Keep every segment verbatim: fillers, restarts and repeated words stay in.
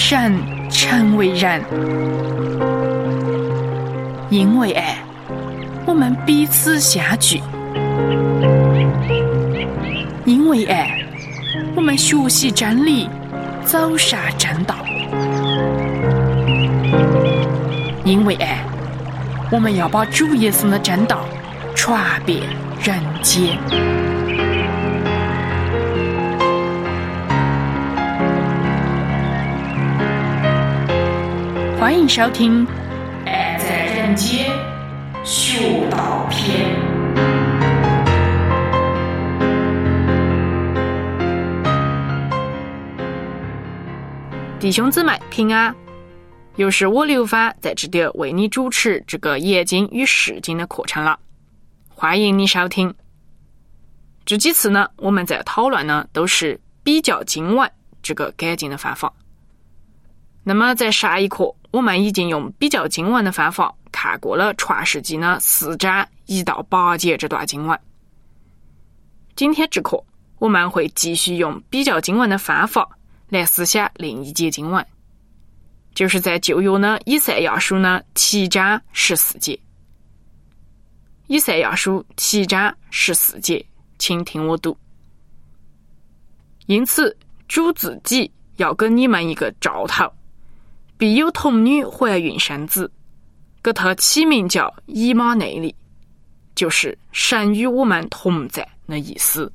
善成为然。因为爱，我们彼此相聚；因为爱，我们学习真理，走上正道；因为爱，我们要把主耶稣的真道传遍人间。欢迎收听《爱在人间学道篇》。弟兄姊妹平安，又是我刘芳在这里为你主持这个研经与释经的课程了，欢迎你收听。这几次呢，我们在讨论呢都是比较经文这个改进的方法。那么在上一课，我们已经用比较经文的方法看过了创世纪呢四章一到八节这段经文。今天这课我们会继续用比较经文的方法来思想另一节经文，就是在旧约呢以赛亚书呢七章十四节。以赛亚书七章十四节，请听我读。因此，主自己要给你们一个兆头，必有童女怀孕生子，给他起名叫以马内利，就是神与我们同在的意思。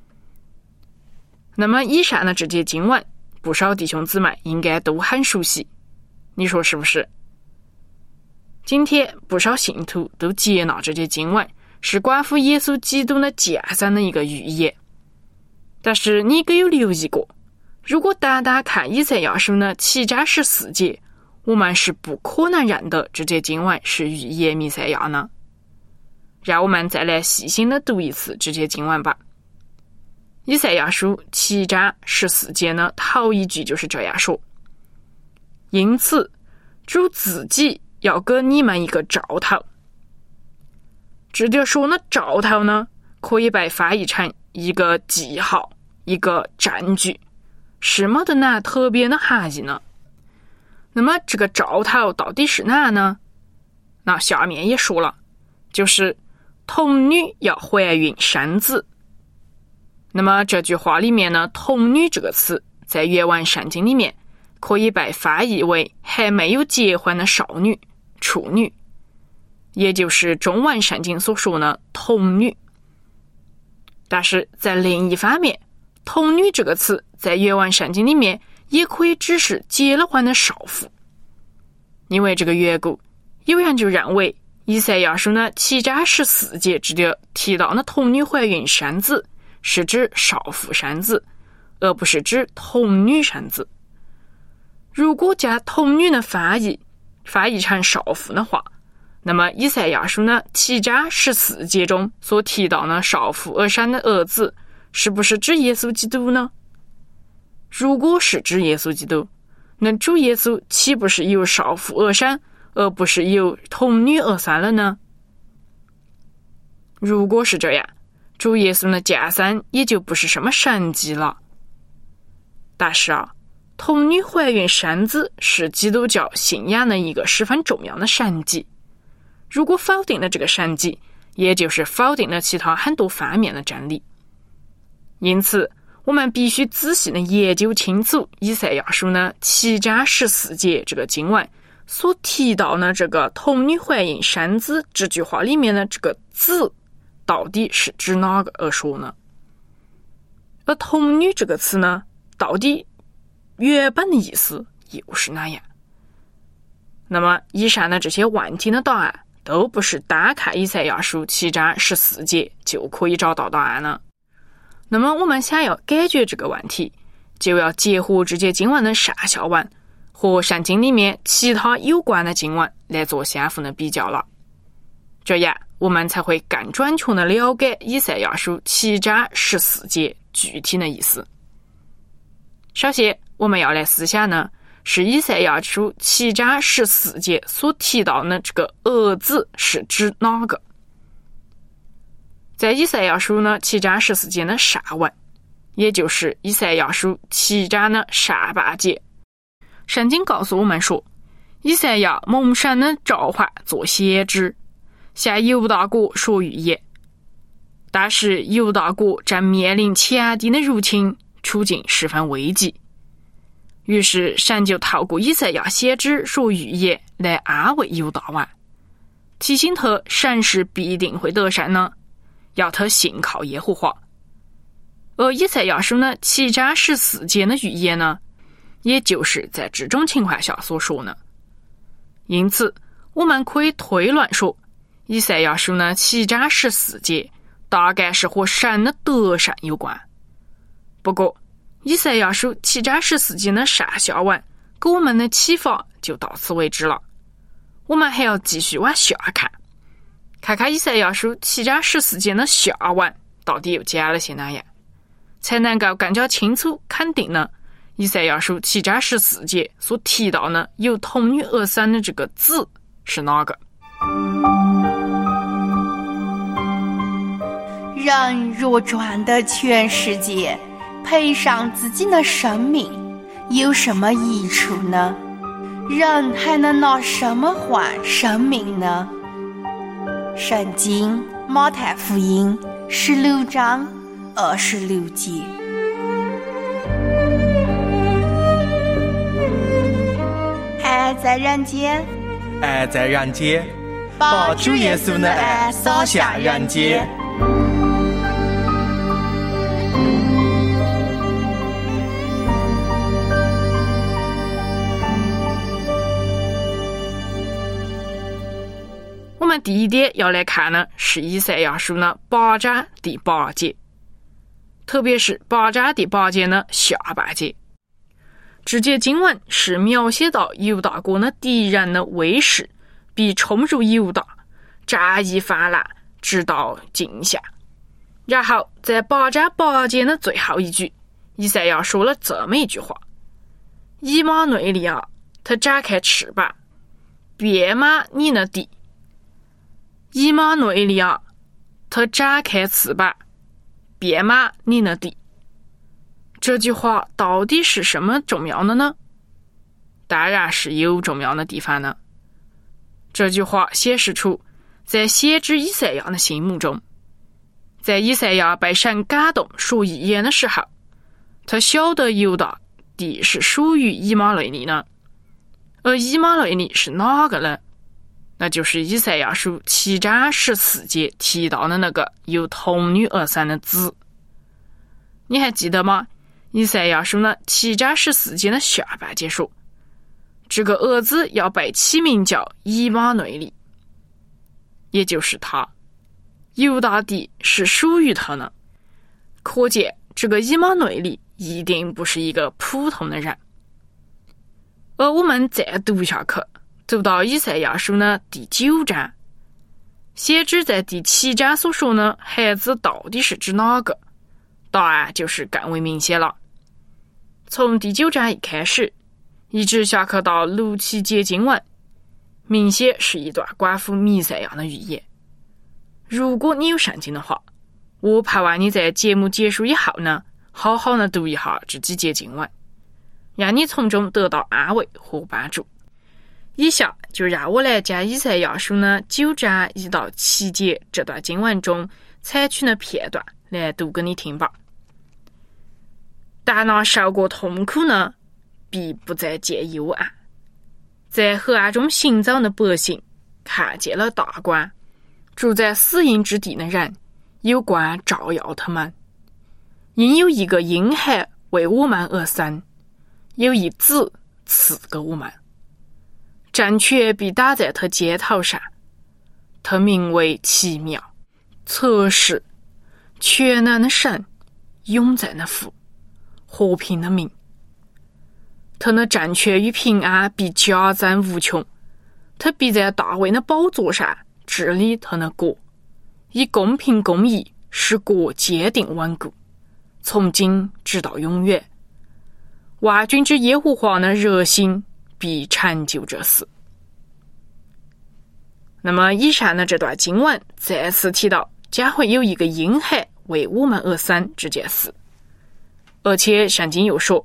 那么以上的这节经文，不少弟兄姊妹应该都很熟悉，你说是不是？今天不少信徒都接纳这节经文是关乎耶稣基督的降生的一个预言。但是你可有留意过，如果单单看以赛亚书呢七章十四节，我们是不可能认得这节经文是预言弥赛亚呢。让我们再来细心的读一次这节经文吧。以赛亚书七章十四节呢，头一句就是这样说：因此，主自己要给你们一个兆头。这里说呢，兆头呢，可以被翻译成一个记号，一个证据，是没得哪特别的含义呢。那么这个兆头到底是哪呢？那下面也说了，就是童女要怀孕生子。那么这句话里面呢，童女这个词在原文圣经里面可以被翻译为还没有结婚的少女、处女，也就是中文圣经所说的童女。但是在另一方面，童女这个词在原文圣经里面也可以指是结了婚的少妇。因为这个缘故，有人就认为以赛亚书呢七章十四节之里提到的童女怀孕生子是指少妇生子，而不是指童女生子。如果将童女的翻译翻译成少妇的话，那么以赛亚书呢七章十四节中所提到的少妇而生的儿子，是不是指耶稣基督呢？如果是指耶稣基督，那主耶稣岂不是由少妇而生，而不是由童女而生了呢？如果是这样，主耶稣的降生也就不是什么神迹了。但是啊，童女怀孕生子是基督教信仰的一个十分重要的神迹。如果否定了这个神迹，也就是否定了其他很多方面的真理。因此，我们必须仔细的研究清楚以赛亚书呢七章十四节这个经文所提到的这个童女怀孕生子这句话里面的这个子到底是指哪个而说呢？而童女这个词呢，到底原本的意思又是哪样？那么以上的这些问题的答案都不是单看以赛亚书七章十四节就可以找到答案了。那么我们想要解决这个问题，就要结合这节经文的上下文和圣经里面其他有关的经文来做相互的比较了。这样我们才会更准确的了解以赛亚书七章十四节具体的意思。首先我们要来思想呢，是以赛亚书七章十四节所提到的这个儿子是指哪个？在以赛亚书呢七章十四节的上文，也就是以赛亚书七章的上半节， 圣经告诉我们说，以赛亚蒙神的召唤做先知，向犹大国说预言。但是犹大国正面临强敌的入侵，处境十分危急。于是神就透过以赛亚先知说预言来安慰犹大王，提醒他神是必定会得胜呢，要他信靠耶和华。而以赛亚书呢七章十四节的预言呢，也就是在这种情况下所说呢。因此我们可以推论说，以赛亚书呢七章十四节大概是和神的得胜有关。不过以赛亚书七章十四节的上下文给我们的启发就到此为止了，我们还要继续往下看，看看以赛亚书七章十四节的下文到底又讲了些哪样，才能够更加清楚肯定呢以赛亚书七章十四节所提到呢由童女而生的这个子是哪个。 人若赚得全世界，赔上自己的生命，有什么益处呢？人还能拿什么换生命呢？圣经马太福音十六章二十六节。爱在人间， 爱在人间，把主耶稣的爱洒向人间。 我们第一点要来看呢，是以赛亚书呢八章第八节，特别是八章第八节呢下半节。这节经文是描写到犹大国的敌人的威势必冲入犹大，战役泛滥，直到尽夏。然后在八章八节的最后一句，以赛亚说了这么一句话：以马内利啊，他展开翅膀，遍满你的地。以马内利啊，他展开翅膀，遍满你的地。这句话到底是什么重要的呢？当然是有重要的地方呢。这句话显示出，在先知以赛亚的心目中，在以赛亚被神感动说预言的时候，他晓得犹大地是属于以马内利呢。而以马内利是哪个呢？那就是以赛亚书七章十四节提到的那个由童女而生的子。你还记得吗？以赛亚书呢七章十四节的下半节说，这个儿子要被起名叫以马内利，也就是他。犹大地是属于他呢，可见这个以马内利一定不是一个普通的人。而我们再读下去，读到以赛亚书呢第九章，先知在第七章所说呢，孩子到底是指哪个？答案就是更为明显了。从第九章一开始，一直下去到六七节经文，明显是一段关乎弥赛亚的预言。如果你有圣经的话，我盼望你在节目结束以后呢，好好的读一下这几节经文，让你从中得到安慰和帮助。以下就让我来将以赛亚书呢九章一到七节这段经文中采取的片段来读给你听吧。但那受过痛苦呢，必不再见幽暗。在黑暗中行走的百姓看见了大光，住在死荫之地的人有光照耀他们。因有一个婴孩为我们而生，有一子赐给我们，政权必打在他肩头上，他名为奇妙、测试、全能的神、永在的父、和平的名。他的政权与平安必加增无穷，他必在大卫的宝座上治理他的国，以公平公义使国坚定稳固，从今直到永远。万军之耶和华的热心必成就这事。那么以上的这段经文再次提到将会有一个婴孩为我们而生这件事，而且圣经又说，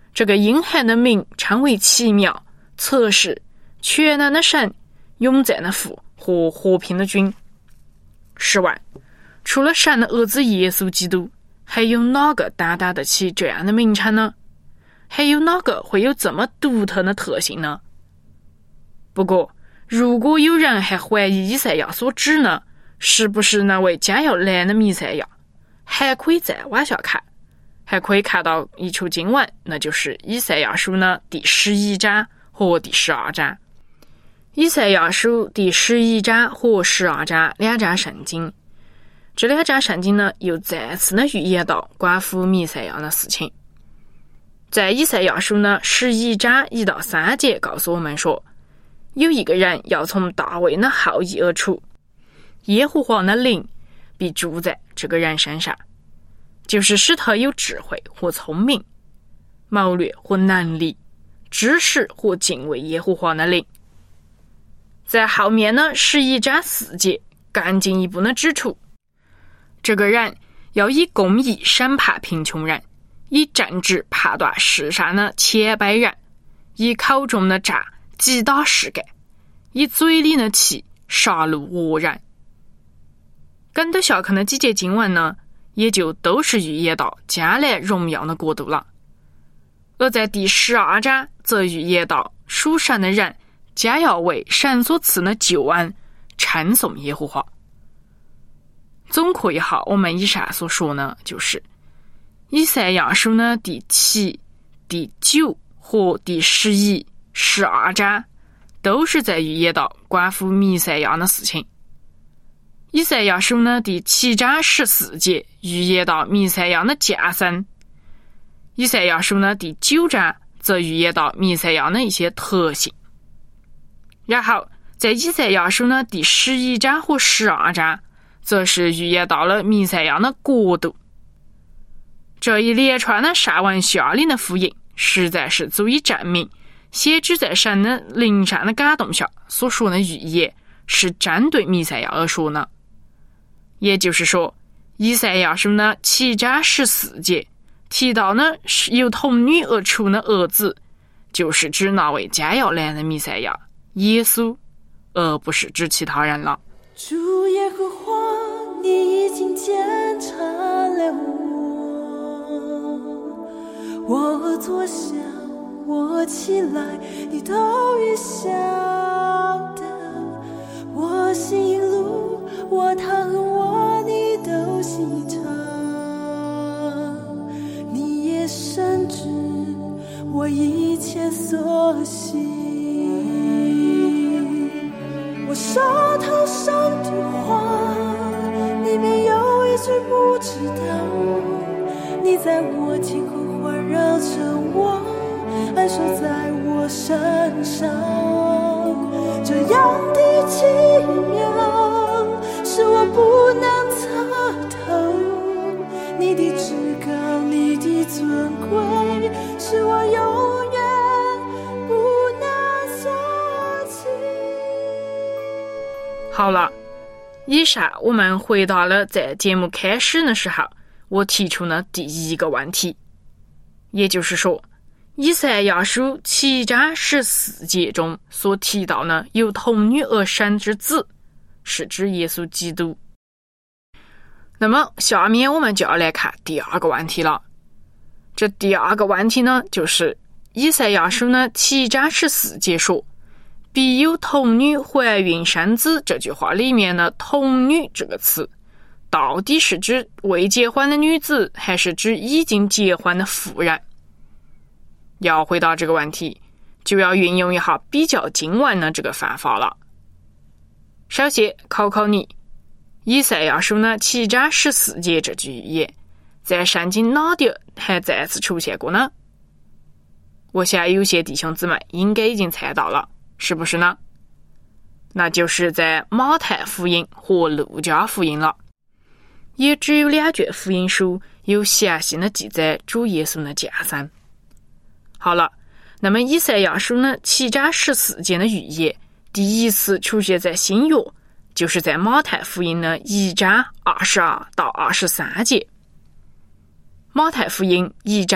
这个阴寒的名称为奇妙，测试全能的神、永在的父和和平的君。试问，除了神的儿子耶稣基督，还有哪个担当得起这样的名称呢？还有哪个会有这么独特的特性呢？不过，如果有人还怀疑以赛亚所指呢，是不是那位将要来的弥赛亚，还可以再往下看，还可以看到一处经文，那就是以赛亚书呢第十一章和第十二章。以赛亚书第十一章和十二章两章圣经，这两章圣经呢又再次的预言到关乎弥赛亚的事情。在以赛亚书呢十一章一到三节告诉我们说，有一个人要从大卫的后裔而出，耶和华的灵必住在这个人身上，就是使他有智慧和聪明，谋略和能力，知识和敬畏耶和华的灵。在后面呢十一章四节更进一步的指出，这个人要以公义审判贫穷人，以正直判断世上的谦卑人，以口中的诈击打世界，以嘴里的气杀戮恶人。跟着下看的几节经文呢，也就都是预言到将来荣耀的国度了。而在第十二章则预言到属神的人将要为神所赐的救恩称颂耶和华。总括一下我们以上所说呢，就是以赛亚书呢第七、第九和第十一、十二章都是在预言到关乎弥赛亚的事情。以赛亚书呢第七章十四节预言到弥赛亚的降生，以赛亚书呢第九章则预言到弥赛亚的一些特性。然后在以赛亚书呢第十一章和十二章则是预言到了弥赛亚的国度。这一连串的上文下理的福音实在是足以证明先知在神的灵上的感动下所说的预言是针对弥赛亚而说呢。也就是说，以赛亚书呢七章十四节提到呢是由童女而出的儿子，就是指那位将要来的弥赛亚耶稣，而不是指其他人了。 主耶和华，你已经检查了我，我坐下，我起来，你都预晓得。我行一路，我躺卧，你都细察。你也深知我一切所行。我手头上的话，里面有一句不知道。你在我天空环绕着我，安守在我身上。这样的奇妙，是我不能测透。你的至高，你的尊贵，是我永远不能所及。 好了，以上我们回答了在节目开始的时候我提出的第一个问题，也就是说，以赛亚书七章十四节中所提到的由童女而生之子，是指耶稣基督。那么下面我们就要来看第二个问题了。这第二个问题呢，就是以赛亚书呢七章十四节说必有童女怀孕生子，这句话里面的童女这个词到底是指未结婚的女子，还是指已经结婚的妇人？要回答这个问题，就要运用一下比较经文的这个方法了。首先考考你，以赛亚书呢七章十四节这句预言在圣经哪点还再次出现过呢？我想有些弟兄姊妹应该已经猜到了，是不是呢？那就是在马太福音和路加福音了。也只有两卷福音书有详细的记载主耶稣的降生。好了，那么以赛亚书呢七章十四节的预言第一次出现在新约，就是在马太福音的一章二十二到二十三节。马太福音一章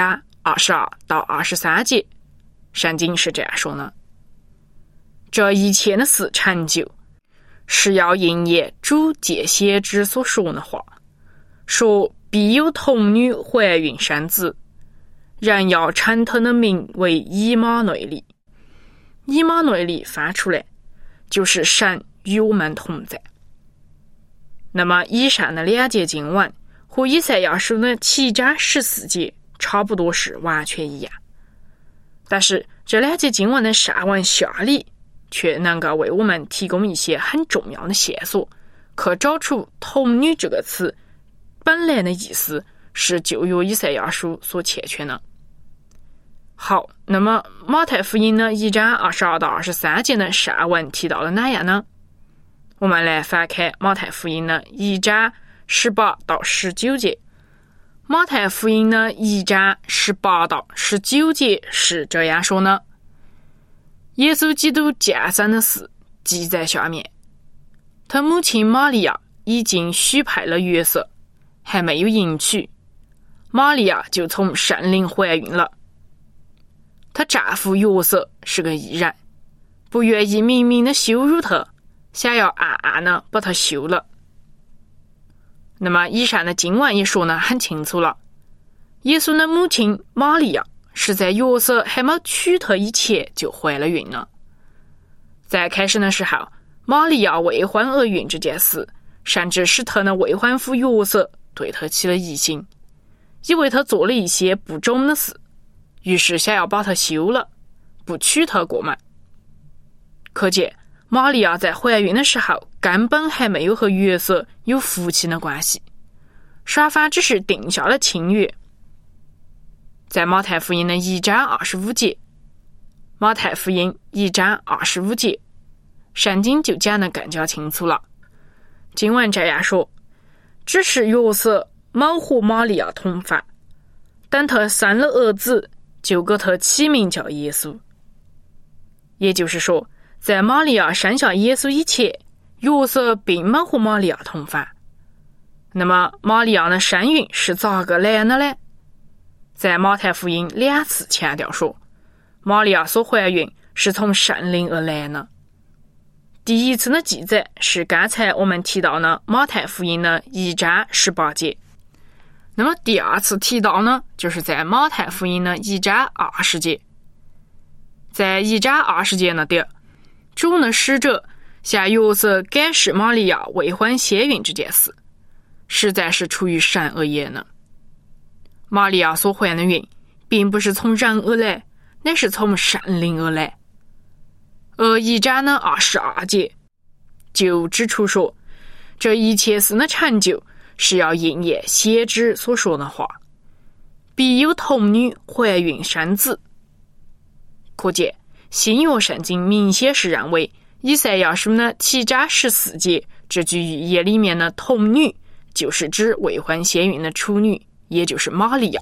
二十二到二十三节，圣经是这样说的：这一切的事成就，是要应验主借先知所说的话，说必有童女怀孕生子，人要称他的名为以马内利。以马内利翻出来就是神与我们同在。那么以上的两节经文和以赛亚书的七章十四节差不多是完全一样，但是这两节经文的上文下理却能够为我们提供一些很重要的线索，可找出童女这个词本来的意思是旧约以赛亚书所欠缺的。好，那么马太福音呢一章二十二到二十三节的上文提到了哪样呢？我们来翻开马太福音的一章十八到十九节。马太福音的一章十八到十九节是这样说呢：耶稣基督降生的事记在下面，他母亲玛利亚已经许配了约瑟，还没有迎娶，玛利亚就从圣灵怀孕了。她丈夫约瑟是个义人，不愿意明明的羞辱她，想要暗暗的把她休了。那么以上的经文也说得很清楚了，耶稣的母亲玛利亚是在约瑟还没娶她以前就怀了孕了。在开始的时候，玛利亚未婚而孕这件事，甚至使她的未婚夫约瑟对她起了疑心，以为她做了一些不忠的事，于是想要把她休了，不娶她过门。可见玛利亚在怀孕的时候根本还没有和约瑟有夫妻的关系，双方只是定下了亲约。在马太福音的一章二十五节，马太福音一章二十五节，圣经就讲得更加清楚了。经文这样说：只是约瑟没和玛利亚同房，等他生了儿子，就给他起名叫耶稣。也就是说，在玛利亚生下耶稣以前，约瑟并没和玛利亚同房。那么玛利亚的身孕是咋个来的呢？在马太福音两次强调说，玛利亚所怀孕是从圣灵而来的。第一次的记载是刚才我们提到的马太福音的一章十八节，那么第二次提到呢，就是在马太福音的一章二十节。在一章二十节那点，主的使者向约瑟解释玛利亚未婚先孕这件事，实在是出于神而言的。玛利亚所怀的孕并不是从人而来，乃是从圣灵而来。而一章的二十二节就指出说，这一切事的成就是要应验先知所说的话，必有童女怀孕生子。可见新约圣经明显是认为以赛亚书的七章十四节这句预言里面的童女就是指未婚先孕的处女，也就是玛利亚。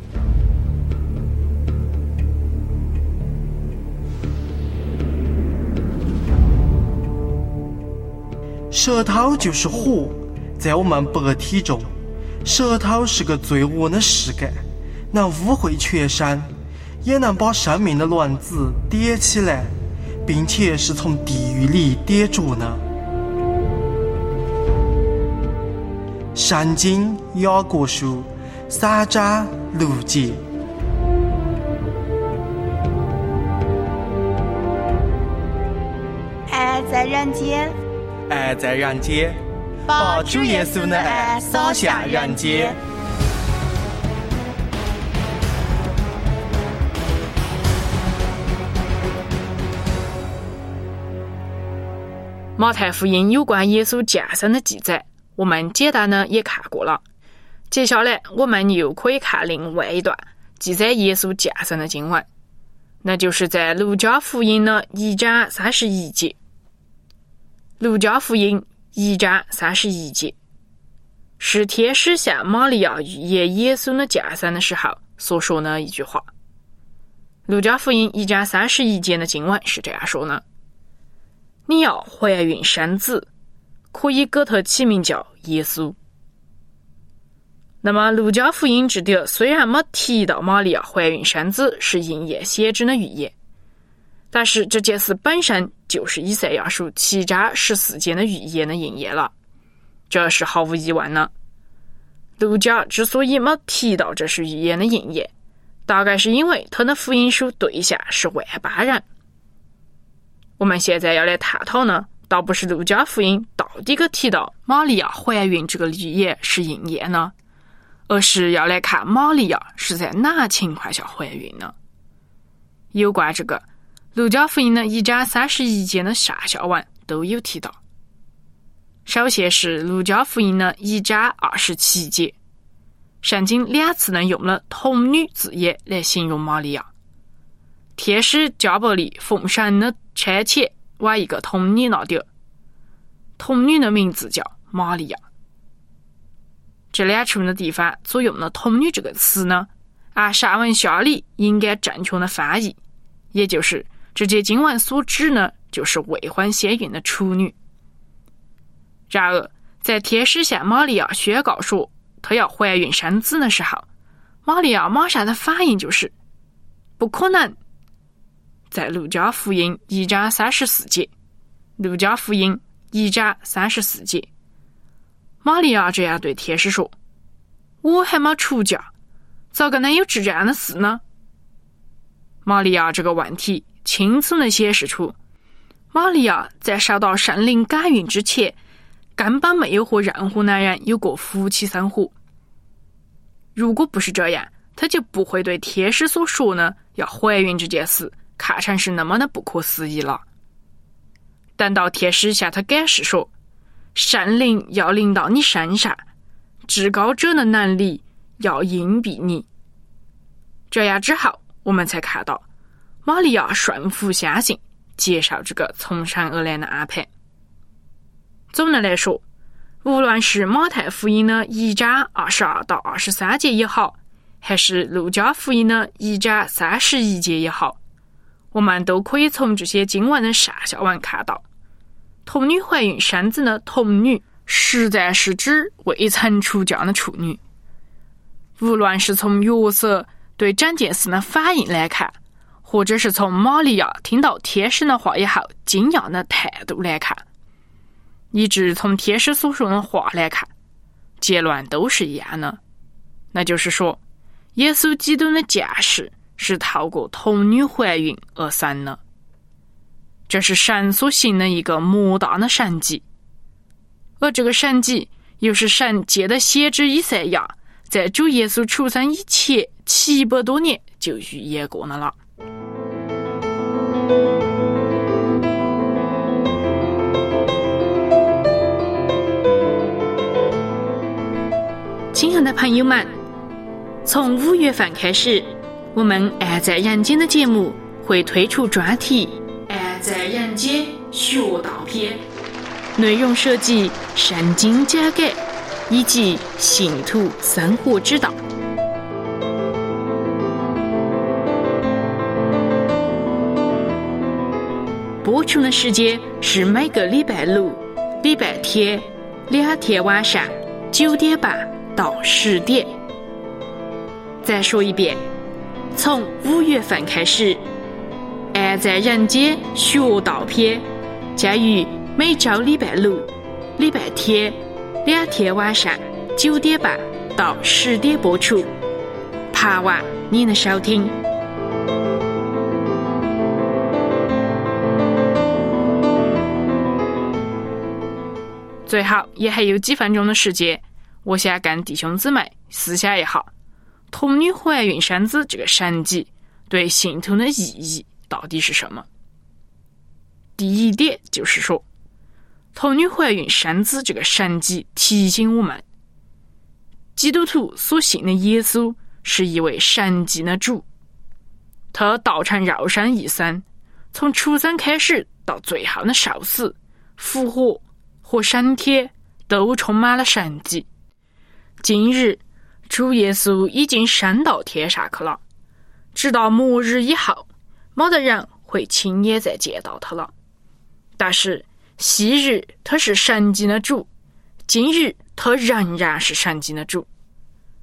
舌头就是火，在我们白体中，舌头是个最恶的事干，能污秽全身，也能把生命的卵子点起来，并且是从地狱里点着呢。圣经雅各书三章六节。 爱在人间， 爱在人间，把主耶稣的爱洒向人间。 马太福音有关耶稣降生的记载，我们简单的也看过了。接下来我们又可以看另外一段记载耶稣降生的经文，那就是在路加福音的一章三十一节。路加福音一章三十一节是天使向玛利亚预言耶稣的降生的时候所说的一句话。路加福音一章三十一节的经文是这样说的：你要怀孕生子，可以给他起名叫耶稣。 那么路加福音这里虽然没提到玛利亚怀孕生子是应验先知的预言，但是这件事本身就是以赛亚书七章十四节的预言的应验了，这是毫无疑问的。路加之所以没提到这是预言的应验，大概是因为他的福音书对象是外邦人。我们现在要来探讨呢，倒不是路加福音到底个提到玛利亚怀孕这个预言是应验呢，而是要来看玛利亚是在哪情况下怀孕呢？有关这个，路加福音的一章三十一节的上下文都有提到。首先是路加福音的一章二十七节，圣经两次呢用了童女字眼来形容玛利亚。天使加百利奉神的差遣往一个童女那里，童女的名字叫玛利亚。这两处的地方所用的童女这个词呢，按上文下理应该正确的翻译，也就是这节经文所指呢，就是未婚先孕的处女。然而在天使向玛利亚宣告说她要怀孕生子的时候，玛利亚马上的反应就是不可能。在路加福音一章三十四节，路加福音一章三十四节，玛利亚这样对天使说：我还没出嫁，咋个能有这样的事呢？玛利亚这个问题清楚地显示出，玛利亚在受到圣灵感孕之前，根本没有和任何男人有过夫妻生活。如果不是这样，她就不会对天使所说呢要怀孕这件事看成是那么的不可思议了。等到天使向她解释说，圣灵要临到你身上，至高者的能力要荫蔽你，这样之后，我们才看到玛利亚顺服相信，接受这个从神而来的安排。总的来说，无论是马太福音的一章二十二到二十三节也好，还是路加福音的一章三十一节也好，我们都可以从这些经文的上下文看到，童女怀孕生子的童女实在是指未曾出嫁的处女。无论是从约瑟对整件事的反应来看，或者是从玛利亚听到天使的话以后惊讶的态度来看，以致从天使所说的话来看，结论都是一样的，那就是说，耶稣基督的降世是透过童女怀孕而生的，这是神所行的一个莫大的神迹，而这个神迹又是神借的先知以赛亚在主耶稣出生以前七百多年就预言过的了。亲爱的朋友们，从五月份开始，我们爱在人间的节目会推出专题爱在人间学道篇，内容涉及圣经讲解以及信徒生活之道。播出的时间是每个礼拜六、礼拜天两天晚上九点半到十点。再说一遍，从五月份开始，爱在人间学道篇将于每周礼拜六、礼拜天两天晚上九点半到十点播出，盼望你的收听。最后也还有几分钟的时间，我想跟弟兄姊妹思想一下，童女怀孕生子这个神迹对信徒的意义到底是什么？第一点就是说，童女怀孕生子这个神迹提醒我们，基督徒所信的耶稣是一位神迹的主，他道成肉身一生，从出生开始到最后的受死、复活和升天都充满了神迹。今日主耶稣已经升到天上去了，直到末日以后，没得人会亲眼再见到他了。但是昔日他是神迹的主，今日他仍然是神迹的主。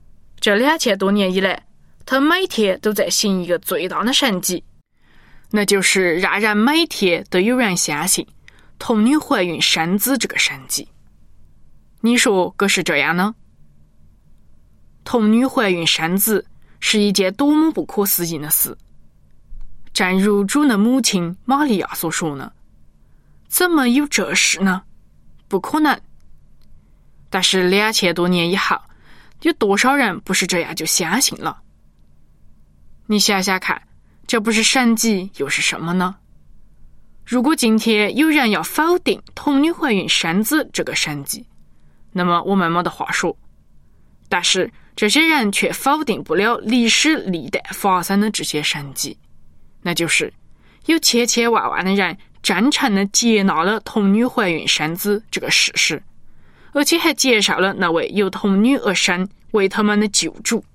这两千多年以来，他每天都在行一个最大的神迹，那就是让人每天都有人相信童女怀孕生子这个神迹。你说可是这样呢？童女怀孕生子是一件多么不可思议的事。正如主的母亲玛利亚所说呢，怎么有这事呢？不可能。但是两千多年以后，有多少人不是这样就相信了？你想想看，这不是神迹又是什么呢？如果今天有人要否定童女怀孕生子这个神迹，那么我们没得话说。但是这些人却否定不了历史历代发生的这些神迹，那就是有千千万万的人真诚地接纳了童女怀孕生子这个事实，而且还接受了那位由童女而生为他们的救主。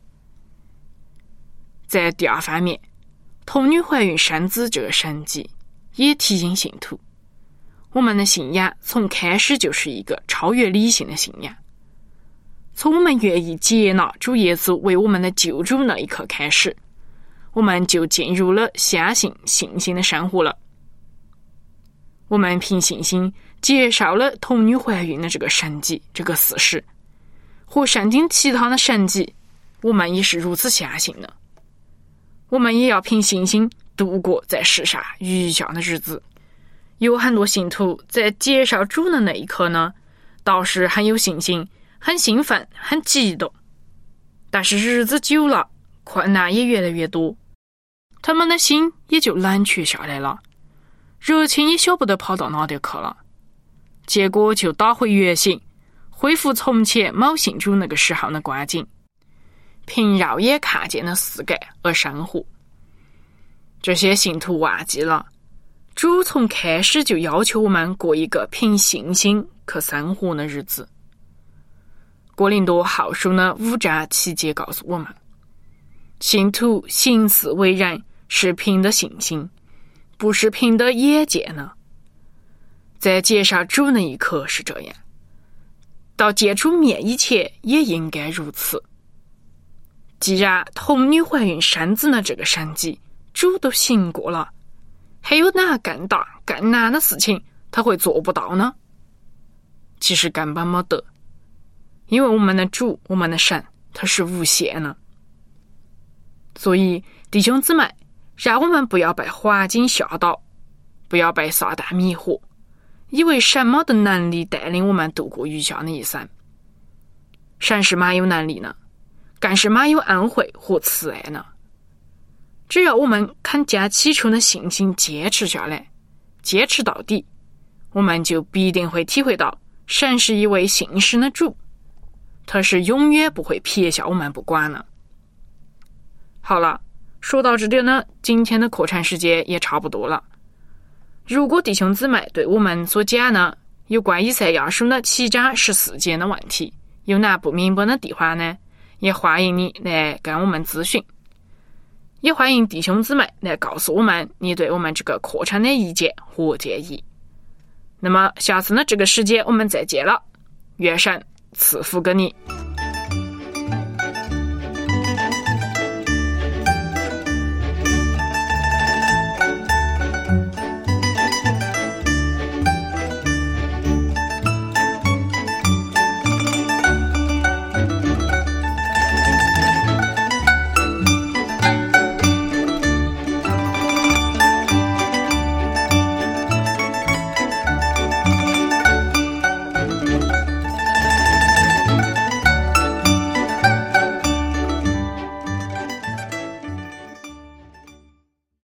在第二方面，童女怀孕生子这个神迹也提醒信徒，我们的信仰从开始就是一个超越理性的信仰。从我们愿意接纳主耶稣为我们的救主那一刻开始，我们就进入了相信信心的生活了。我们凭信心接受了童女怀孕的这个神迹这个事实，和圣经其他的神迹，我们也是如此相信的。我们也要凭信心度过在世上余下的日子。有很多信徒在接受主的那一刻呢，倒是很有信心，很兴奋，很激动。但是日子久了，困难也越来越多，他们的心也就冷却下来了，热情也晓不得跑到哪里去了，结果就打回原形，恢复从前某信主那个时候的光景，凭肉眼看见的世界而生活。这些信徒忘记了，主从开始就要求我们过一个凭信心去生活的日子。哥林多后书呢五章七节告诉我们，信徒行事为人是凭的信心，不是凭的眼见呢。在接受主那一刻是这样，到见主面以前也应该如此。既然童女怀孕生子的这个神迹主都行过了，还有哪更大更难的事情他会做不到呢？其实根本没得，因为我们的主，我们的神，他是无限的。所以弟兄姊妹，让我们不要被环境吓倒，不要被撒旦迷惑，以为神没的能力带领我们度过余下的一生。神是蛮有能力呢，更是蛮有恩惠和慈爱呢。只要我们肯将起初的信心坚持下来，坚持到底，我们就必定会体会到神是一位信实的主，他是永远不会撇下我们不管的。好了，说到这里呢，今天的课程时间也差不多了。如果弟兄姊妹对我们所讲呢有关以赛亚书的七章十四节的问题，有哪不明白的地方呢，也欢迎你来跟我们咨询，也欢迎弟兄姊妹来告诉我们你对我们这个课程的意见和建议。那么下次呢这个时间我们再见了，愿神赐福给你。